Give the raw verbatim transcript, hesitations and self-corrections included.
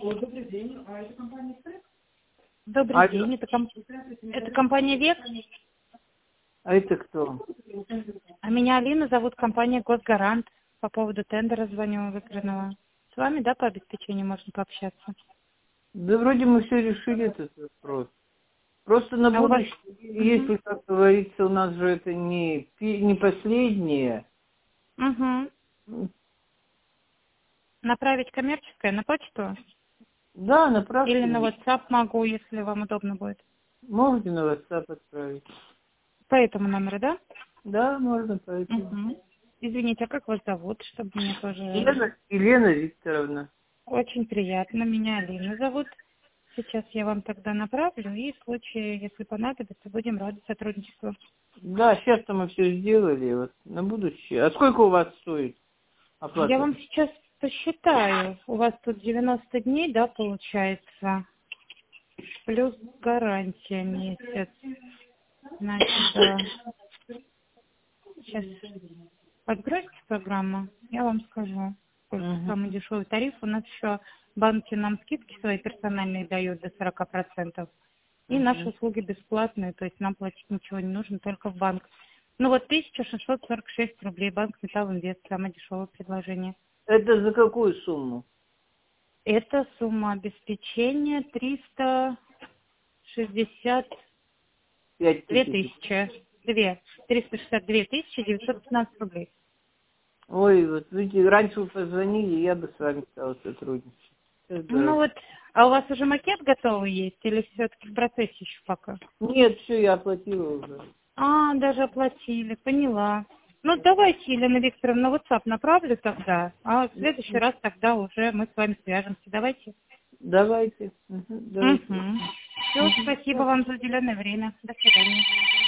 Добрый А, день, это, ком- это компания ВЕК, а это кто? а меня Алина зовут, компания Госгарант. По поводу тендера звоню выигранного. С вами, да, по обеспечению можно пообщаться? Да вроде мы все решили этот вопрос. Просто на А у вас... будущее, если, как говорится, у нас же это не, пи- не последнее. Угу. М, Направить коммерческое на почту? Да, направьте Или на мне. WhatsApp могу, если вам удобно будет. Можете на WhatsApp отправить. По этому номеру, да? Да, можно по этому. Угу. Извините, а как вас зовут, чтобы мне тоже... Елена, Елена Викторовна. Очень приятно, меня Алина зовут. Сейчас я вам тогда направлю, и в случае, если понадобится, будем рады сотрудничеству. Да, сейчас-то мы все сделали, вот, на будущее. А сколько у вас стоит Я оплата? вам сейчас посчитаю. У вас тут девяносто дней, да, получается? Плюс гарантия месяц. Значит, да. Сейчас подбросьте программу, я вам скажу, сколько Мгм. самый дешевый тариф. У нас еще банки нам скидки свои персональные дают до сорока процентов. И наши Мгм. услуги бесплатные, то есть нам платить ничего не нужно, только в банк. Ну вот тысяча шестьсот сорок шесть рублей, банк Металлинвест, самое дешевое предложение. Это за какую сумму? Это сумма обеспечения триста шестьдесят Пять две тысяч. тысячи. Две. триста шестьдесят две тысячи девятьсот пятнадцать рублей. Ой, вот видите, раньше вы позвонили, я бы с вами стала сотрудничать. Сейчас Ну дорого. вот, а у вас уже макет готовый есть или все-таки в процессе еще пока? Нет, все, я оплатила уже. А, даже оплатили, поняла. Ну давайте, Елена Викторовна, на WhatsApp направлю тогда, а в следующий раз тогда уже мы с вами свяжемся. Давайте. Давайте. Мгм, давайте. Угу. Все, спасибо вам за уделенное время. До свидания.